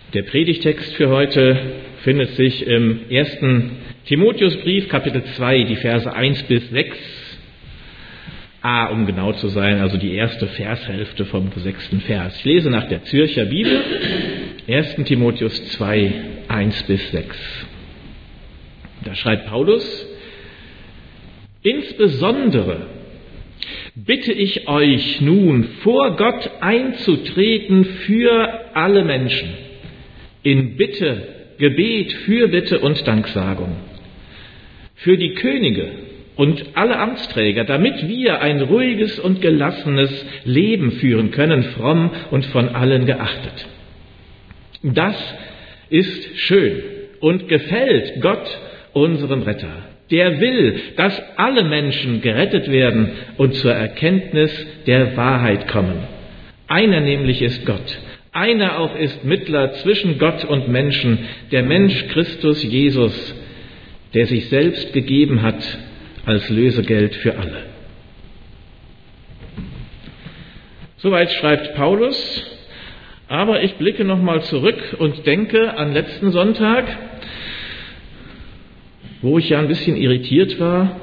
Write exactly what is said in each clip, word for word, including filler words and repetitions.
Der Predigtext für heute findet sich im ersten Timotheusbrief, Kapitel zwei, die Verse eins bis sechs. A, um genau zu sein, also die erste Vershälfte vom sechsten Vers. Ich lese nach der Zürcher Bibel, ersten Timotheus zwei, eins bis sechs. Da schreibt Paulus: Insbesondere bitte ich euch nun, vor Gott einzutreten für alle Menschen, in Bitte, Gebet, Fürbitte und Danksagung, für die Könige und alle Amtsträger, damit wir ein ruhiges und gelassenes Leben führen können, fromm und von allen geachtet. Das ist schön und gefällt Gott, unserem Retter. Der will, dass alle Menschen gerettet werden und zur Erkenntnis der Wahrheit kommen. Einer nämlich ist Gott. Einer auch ist Mittler zwischen Gott und Menschen, der Mensch Christus Jesus, der sich selbst gegeben hat als Lösegeld für alle. Soweit schreibt Paulus, aber ich blicke nochmal zurück und denke an letzten Sonntag, wo ich ja ein bisschen irritiert war.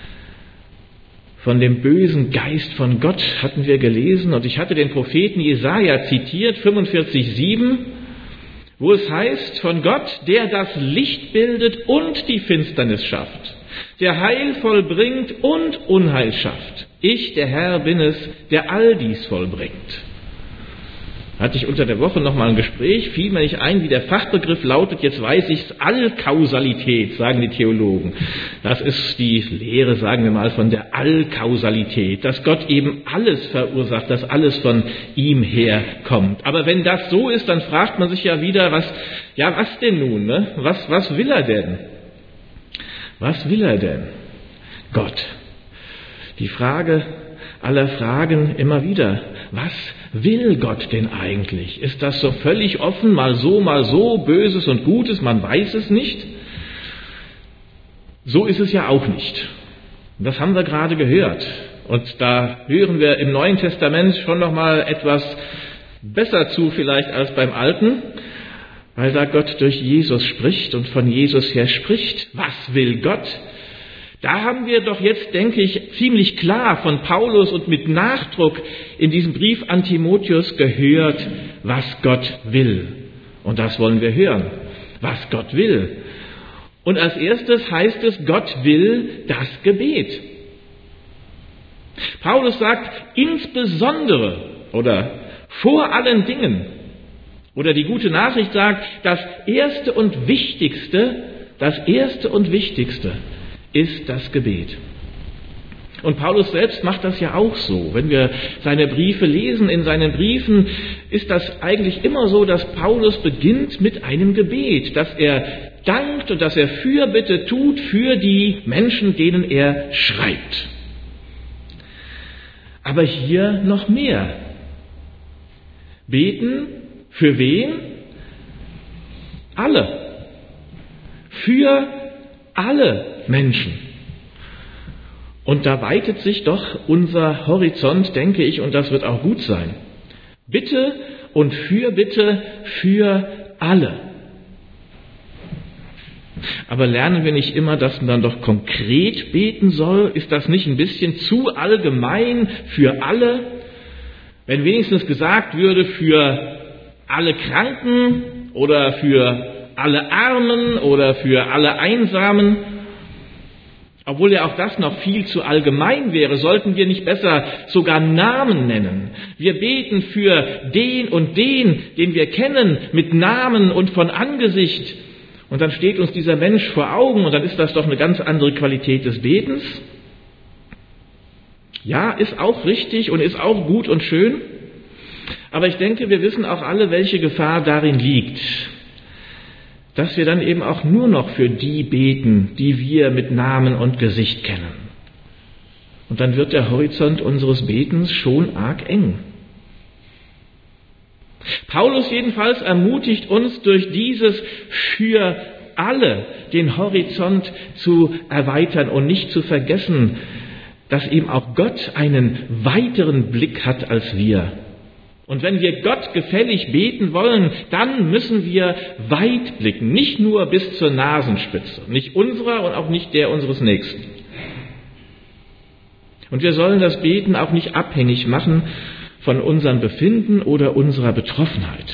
Von dem bösen Geist von Gott hatten wir gelesen und ich hatte den Propheten Jesaja zitiert, fünfundvierzig sieben, wo es heißt, von Gott, der das Licht bildet und die Finsternis schafft, der Heil vollbringt und Unheil schafft. Ich, der Herr, bin es, der all dies vollbringt. Hatte ich unter der Woche nochmal ein Gespräch, fiel mir nicht ein, wie der Fachbegriff lautet, jetzt weiß ich es, Allkausalität, sagen die Theologen. Das ist die Lehre, sagen wir mal, von der Allkausalität, dass Gott eben alles verursacht, dass alles von ihm herkommt. Aber wenn das so ist, dann fragt man sich ja wieder, was, ja, was denn nun, ne? Was, was will er denn? Was will er denn? Gott. Die Frage aller Fragen immer wieder. Was will Gott denn eigentlich? Ist das so völlig offen, mal so, mal so, Böses und Gutes, man weiß es nicht? So ist es ja auch nicht. Das haben wir gerade gehört. Und da hören wir im Neuen Testament schon noch mal etwas besser zu vielleicht als beim Alten, weil da Gott durch Jesus spricht und von Jesus her spricht. Was will Gott? Da haben wir doch jetzt, denke ich, ziemlich klar von Paulus und mit Nachdruck in diesem Brief an Timotheus gehört, was Gott will. Und das wollen wir hören, was Gott will. Und als erstes heißt es, Gott will das Gebet. Paulus sagt, insbesondere oder vor allen Dingen. Oder die gute Nachricht sagt, das Erste und Wichtigste, das Erste und Wichtigste ist das Gebet. Und Paulus selbst macht das ja auch so. Wenn wir seine Briefe lesen, in seinen Briefen ist das eigentlich immer so, dass Paulus beginnt mit einem Gebet, dass er dankt und dass er Fürbitte tut für die Menschen, denen er schreibt. Aber hier noch mehr. Beten für wen? Alle. Für alle Menschen. Und da weitet sich doch unser Horizont, denke ich, und das wird auch gut sein. Bitte und Fürbitte für alle. Aber lernen wir nicht immer, dass man dann doch konkret beten soll? Ist das nicht ein bisschen zu allgemein für alle? Wenn wenigstens gesagt würde, für alle Kranken oder für alle Armen oder für alle Einsamen, obwohl ja auch das noch viel zu allgemein wäre, sollten wir nicht besser sogar Namen nennen. Wir beten für den und den, den wir kennen, mit Namen und von Angesicht. Und dann steht uns dieser Mensch vor Augen und dann ist das doch eine ganz andere Qualität des Betens. Ja, ist auch richtig und ist auch gut und schön. Aber ich denke, wir wissen auch alle, welche Gefahr darin liegt. Dass wir dann eben auch nur noch für die beten, die wir mit Namen und Gesicht kennen. Und dann wird der Horizont unseres Betens schon arg eng. Paulus jedenfalls ermutigt uns durch dieses für alle den Horizont zu erweitern und nicht zu vergessen, dass eben auch Gott einen weiteren Blick hat als wir. Und wenn wir Gott gefällig beten wollen, dann müssen wir weit blicken, nicht nur bis zur Nasenspitze, nicht unserer und auch nicht der unseres Nächsten. Und wir sollen das Beten auch nicht abhängig machen von unserem Befinden oder unserer Betroffenheit.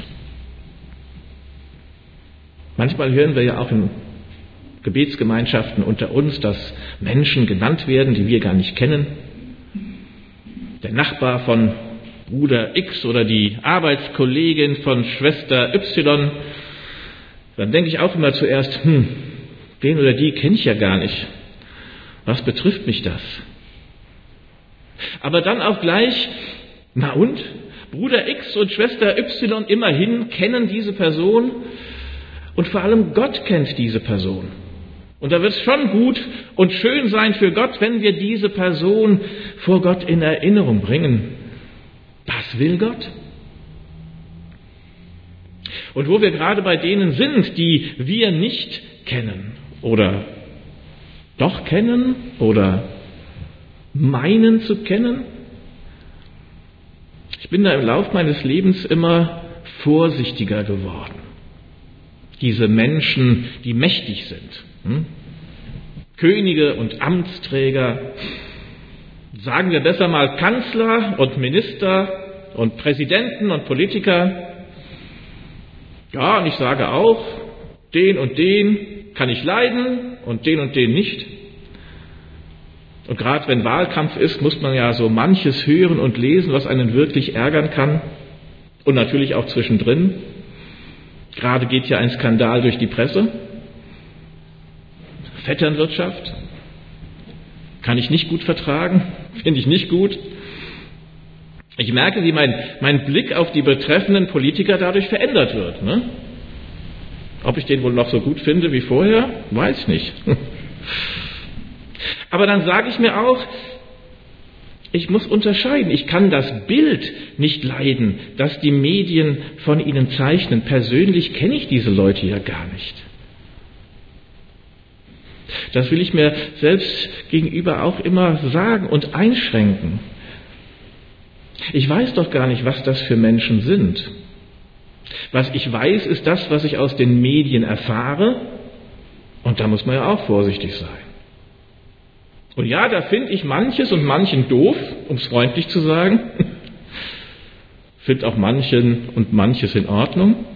Manchmal hören wir ja auch in Gebetsgemeinschaften unter uns, dass Menschen genannt werden, die wir gar nicht kennen. Der Nachbar von Bruder X oder die Arbeitskollegin von Schwester Y. Dann denke ich auch immer zuerst, hm, den oder die kenne ich ja gar nicht. Was betrifft mich das? Aber dann auch gleich, na und? Bruder X und Schwester Y immerhin kennen diese Person und vor allem Gott kennt diese Person. Und da wird es schon gut und schön sein für Gott, wenn wir diese Person vor Gott in Erinnerung bringen. Das will Gott. Und wo wir gerade bei denen sind, die wir nicht kennen oder doch kennen oder meinen zu kennen, ich bin da im Lauf meines Lebens immer vorsichtiger geworden. Diese Menschen, die mächtig sind, hm? Könige und Amtsträger, sagen wir besser mal Kanzler und Minister und Präsidenten und Politiker. Ja, und ich sage auch, den und den kann ich leiden und den und den nicht. Und gerade wenn Wahlkampf ist, muss man ja so manches hören und lesen, was einen wirklich ärgern kann. Und natürlich auch zwischendrin. Gerade geht ja ein Skandal durch die Presse. Vetternwirtschaft. Kann ich nicht gut vertragen. Finde ich nicht gut. Ich merke, wie mein, mein Blick auf die betreffenden Politiker dadurch verändert wird. Ne? Ob ich den wohl noch so gut finde wie vorher, weiß ich nicht. Aber dann sage ich mir auch, ich muss unterscheiden. Ich kann das Bild nicht leiden, das die Medien von ihnen zeichnen. Persönlich kenne ich diese Leute ja gar nicht. Das will ich mir selbst gegenüber auch immer sagen und einschränken. Ich weiß doch gar nicht, was das für Menschen sind. Was ich weiß, ist das, was ich aus den Medien erfahre. Und da muss man ja auch vorsichtig sein. Und ja, da finde ich manches und manchen doof, um es freundlich zu sagen. Finde auch manchen und manches in Ordnung.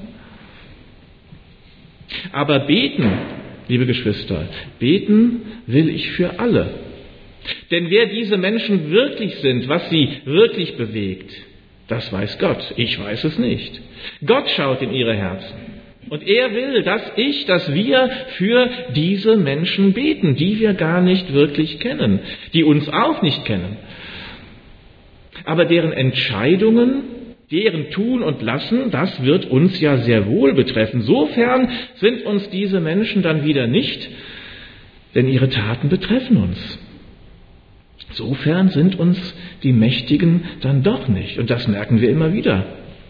Aber beten, liebe Geschwister, beten will ich für alle. Denn wer diese Menschen wirklich sind, was sie wirklich bewegt, das weiß Gott. Ich weiß es nicht. Gott schaut in ihre Herzen. Und er will, dass ich, dass wir für diese Menschen beten, die wir gar nicht wirklich kennen, die uns auch nicht kennen. Aber deren Entscheidungen, deren Tun und Lassen, das wird uns ja sehr wohl betreffen. Sofern sind uns diese Menschen dann wieder nicht, denn ihre Taten betreffen uns. Sofern sind uns die Mächtigen dann doch nicht. Und das merken wir immer wieder.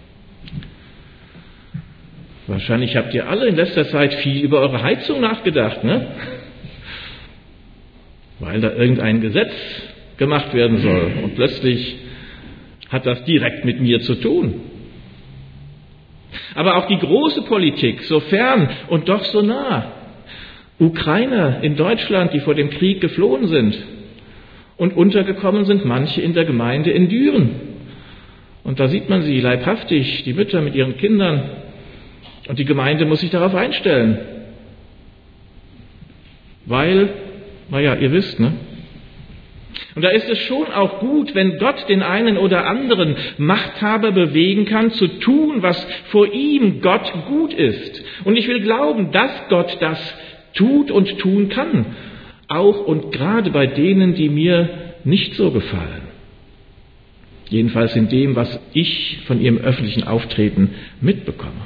Wahrscheinlich habt ihr alle in letzter Zeit viel über eure Heizung nachgedacht, ne? Weil da irgendein Gesetz gemacht werden soll. Und plötzlich hat das direkt mit mir zu tun. Aber auch die große Politik, so fern und doch so nah. Ukrainer in Deutschland, die vor dem Krieg geflohen sind. Und untergekommen sind manche in der Gemeinde in Düren. Und da sieht man sie leibhaftig, die Mütter mit ihren Kindern. Und die Gemeinde muss sich darauf einstellen. Weil, naja, ihr wisst, ne? Und da ist es schon auch gut, wenn Gott den einen oder anderen Machthaber bewegen kann, zu tun, was vor ihm Gott gut ist. Und ich will glauben, dass Gott das tut und tun kann. Auch und gerade bei denen, die mir nicht so gefallen. Jedenfalls in dem, was ich von ihrem öffentlichen Auftreten mitbekomme.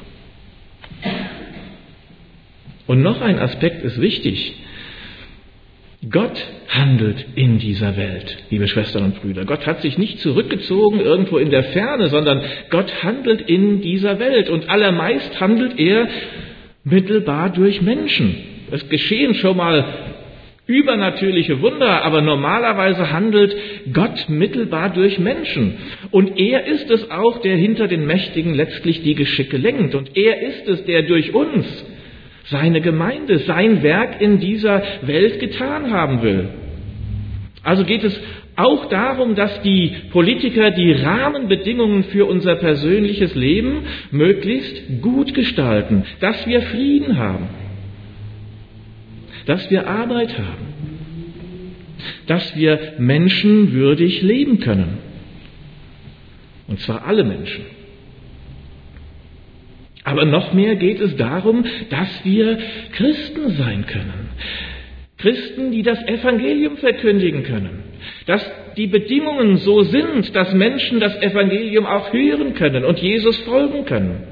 Und noch ein Aspekt ist wichtig. Gott handelt in dieser Welt, liebe Schwestern und Brüder. Gott hat sich nicht zurückgezogen irgendwo in der Ferne, sondern Gott handelt in dieser Welt. Und allermeist handelt er mittelbar durch Menschen. Es geschehen schon mal übernatürliche Wunder, aber normalerweise handelt Gott mittelbar durch Menschen. Und er ist es auch, der hinter den Mächtigen letztlich die Geschicke lenkt. Und er ist es, der durch uns seine Gemeinde, sein Werk in dieser Welt getan haben will. Also geht es auch darum, dass die Politiker die Rahmenbedingungen für unser persönliches Leben möglichst gut gestalten, dass wir Frieden haben, dass wir Arbeit haben, dass wir menschenwürdig leben können. Und zwar alle Menschen. Aber noch mehr geht es darum, dass wir Christen sein können. Christen, die das Evangelium verkündigen können. Dass die Bedingungen so sind, dass Menschen das Evangelium auch hören können und Jesus folgen können.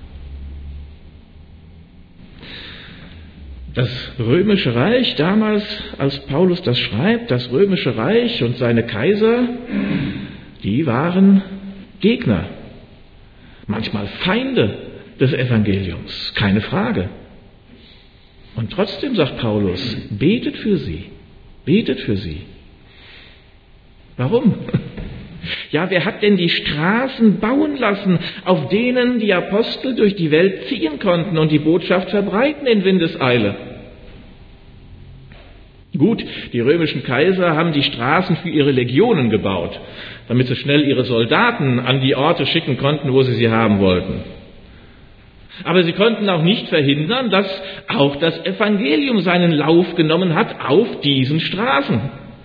Das Römische Reich damals, als Paulus das schreibt, das Römische Reich und seine Kaiser, die waren Gegner, manchmal Feinde des Evangeliums, keine Frage. Und trotzdem sagt Paulus, betet für sie, betet für sie. Warum? Ja, wer hat denn die Straßen bauen lassen, auf denen die Apostel durch die Welt ziehen konnten und die Botschaft verbreiten in Windeseile? Gut, die römischen Kaiser haben die Straßen für ihre Legionen gebaut, damit sie schnell ihre Soldaten an die Orte schicken konnten, wo sie sie haben wollten. Aber sie konnten auch nicht verhindern, dass auch das Evangelium seinen Lauf genommen hat auf diesen Straßen.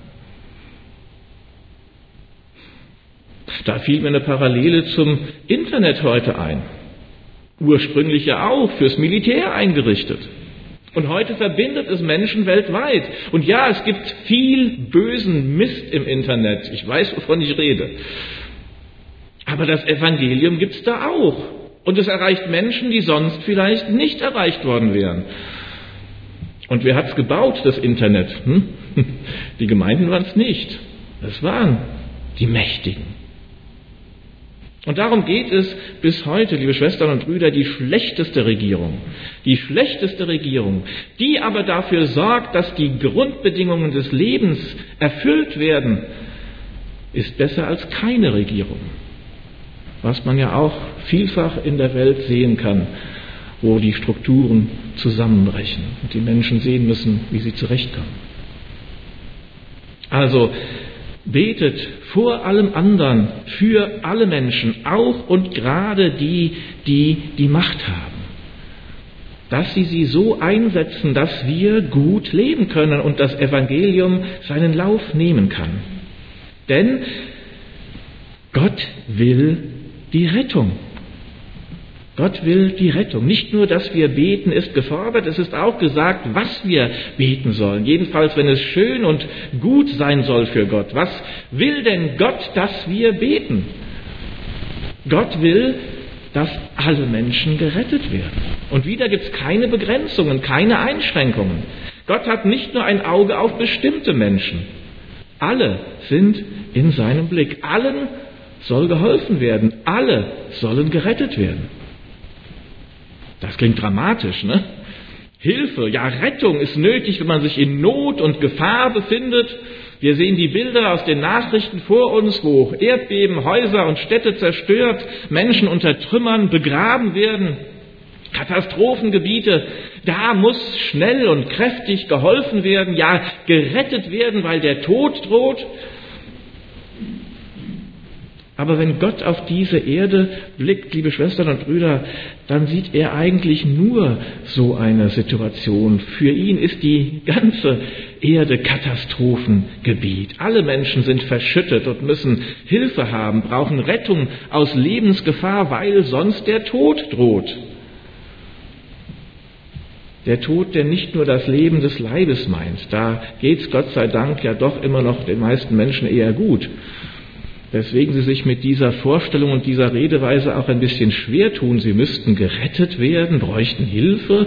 Da fiel mir eine Parallele zum Internet heute ein. Ursprünglich ja auch fürs Militär eingerichtet. Und heute verbindet es Menschen weltweit. Und ja, es gibt viel bösen Mist im Internet. Ich weiß, wovon ich rede. Aber das Evangelium gibt es da auch. Und es erreicht Menschen, die sonst vielleicht nicht erreicht worden wären. Und wer hat es gebaut, das Internet? Hm? Die Gemeinden waren es nicht. Das waren die Mächtigen. Und darum geht es bis heute, liebe Schwestern und Brüder, die schlechteste Regierung. Die schlechteste Regierung, die aber dafür sorgt, dass die Grundbedingungen des Lebens erfüllt werden, ist besser als keine Regierung. Was man ja auch vielfach in der Welt sehen kann, wo die Strukturen zusammenbrechen und die Menschen sehen müssen, wie sie zurechtkommen. Also betet vor allem anderen für alle Menschen, auch und gerade die, die die Macht haben, dass sie sie so einsetzen, dass wir gut leben können und das Evangelium seinen Lauf nehmen kann. Denn Gott will die Rettung. Gott will die Rettung. Nicht nur, dass wir beten, ist gefordert, es ist auch gesagt, was wir beten sollen. Jedenfalls, wenn es schön und gut sein soll für Gott. Was will denn Gott, dass wir beten? Gott will, dass alle Menschen gerettet werden. Und wieder gibt es keine Begrenzungen, keine Einschränkungen. Gott hat nicht nur ein Auge auf bestimmte Menschen. Alle sind in seinem Blick. Allen soll geholfen werden. Alle sollen gerettet werden. Das klingt dramatisch, ne? Hilfe, ja, Rettung ist nötig, wenn man sich in Not und Gefahr befindet. Wir sehen die Bilder aus den Nachrichten vor uns, wo Erdbeben, Häuser und Städte zerstört, Menschen unter Trümmern begraben werden. Katastrophengebiete, da muss schnell und kräftig geholfen werden, ja, gerettet werden, weil der Tod droht. Aber wenn Gott auf diese Erde blickt, liebe Schwestern und Brüder, dann sieht er eigentlich nur so eine Situation. Für ihn ist die ganze Erde Katastrophengebiet. Alle Menschen sind verschüttet und müssen Hilfe haben, brauchen Rettung aus Lebensgefahr, weil sonst der Tod droht. Der Tod, der nicht nur das Leben des Leibes meint. Da geht's Gott sei Dank ja doch immer noch den meisten Menschen eher gut. Weswegen sie sich mit dieser Vorstellung und dieser Redeweise auch ein bisschen schwer tun. Sie müssten gerettet werden, bräuchten Hilfe.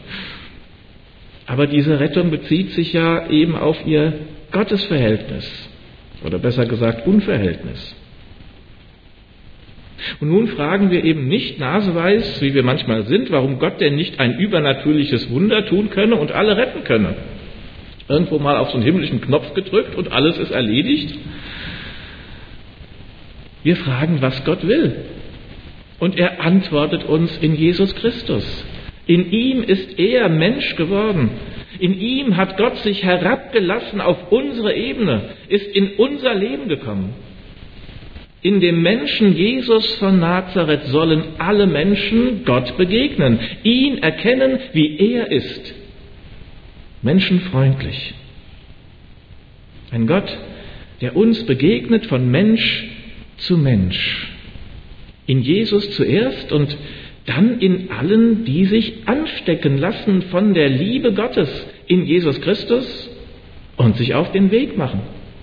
Aber diese Rettung bezieht sich ja eben auf ihr Gottesverhältnis. Oder besser gesagt Unverhältnis. Und nun fragen wir eben nicht naseweiß, wie wir manchmal sind, warum Gott denn nicht ein übernatürliches Wunder tun könne und alle retten könne. irgendwo mal auf so einen himmlischen Knopf gedrückt und alles ist erledigt. Wir fragen, was Gott will. Und er antwortet uns in Jesus Christus. In ihm ist er Mensch geworden. In ihm hat Gott sich herabgelassen auf unsere Ebene, ist in unser Leben gekommen. In dem Menschen Jesus von Nazareth sollen alle Menschen Gott begegnen, ihn erkennen, wie er ist. Menschenfreundlich. Ein Gott, der uns begegnet von Mensch zu Mensch. In Jesus zuerst und dann in allen, die sich anstecken lassen von der Liebe Gottes in Jesus Christus und sich auf den Weg machen.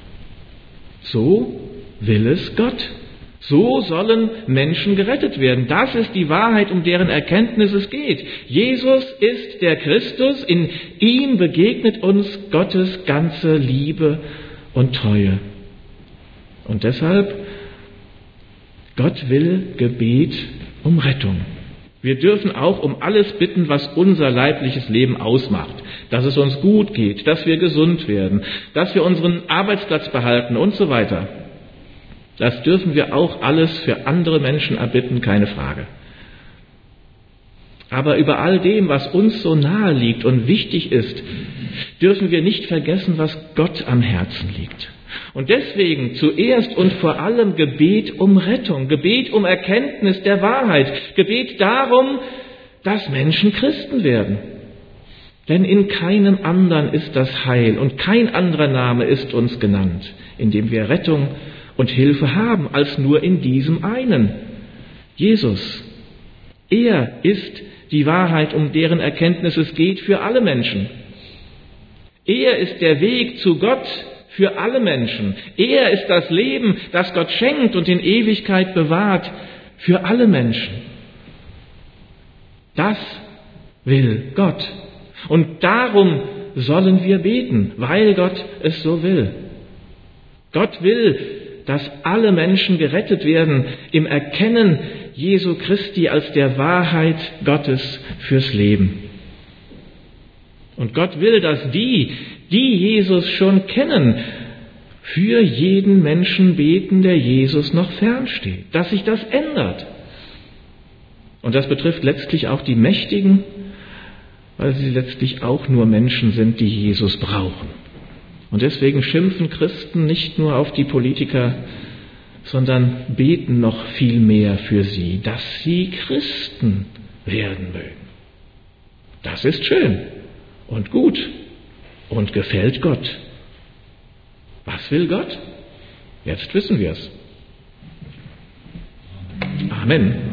So will es Gott. So sollen Menschen gerettet werden. Das ist die Wahrheit, um deren Erkenntnis es geht. Jesus ist der Christus. In ihm begegnet uns Gottes ganze Liebe und Treue. Und deshalb, Gott will Gebet um Rettung. Wir dürfen auch um alles bitten, was unser leibliches Leben ausmacht. Dass es uns gut geht, dass wir gesund werden, dass wir unseren Arbeitsplatz behalten und so weiter. Das dürfen wir auch alles für andere Menschen erbitten, keine Frage. Aber über all dem, was uns so nahe liegt und wichtig ist, dürfen wir nicht vergessen, was Gott am Herzen liegt. Und deswegen zuerst und vor allem Gebet um Rettung, Gebet um Erkenntnis der Wahrheit, Gebet darum, dass Menschen Christen werden. Denn in keinem anderen ist das Heil und kein anderer Name ist uns genannt, in dem wir Rettung und Hilfe haben, als nur in diesem einen, Jesus. Er ist die Wahrheit, um deren Erkenntnis es geht für alle Menschen. Er ist der Weg zu Gott für alle Menschen. Er ist das Leben, das Gott schenkt und in Ewigkeit bewahrt für alle Menschen. Das will Gott. Und darum sollen wir beten, weil Gott es so will. Gott will, dass alle Menschen gerettet werden im Erkennen Jesu Christi als der Wahrheit Gottes fürs Leben. Und Gott will, dass die, die Jesus schon kennen, für jeden Menschen beten, der Jesus noch fernsteht, dass sich das ändert. Und das betrifft letztlich auch die Mächtigen, weil sie letztlich auch nur Menschen sind, die Jesus brauchen. Und deswegen schimpfen Christen nicht nur auf die Politiker, sondern beten noch viel mehr für sie, dass sie Christen werden mögen. Das ist schön und gut und gefällt Gott. Was will Gott? Jetzt wissen wir es. Amen.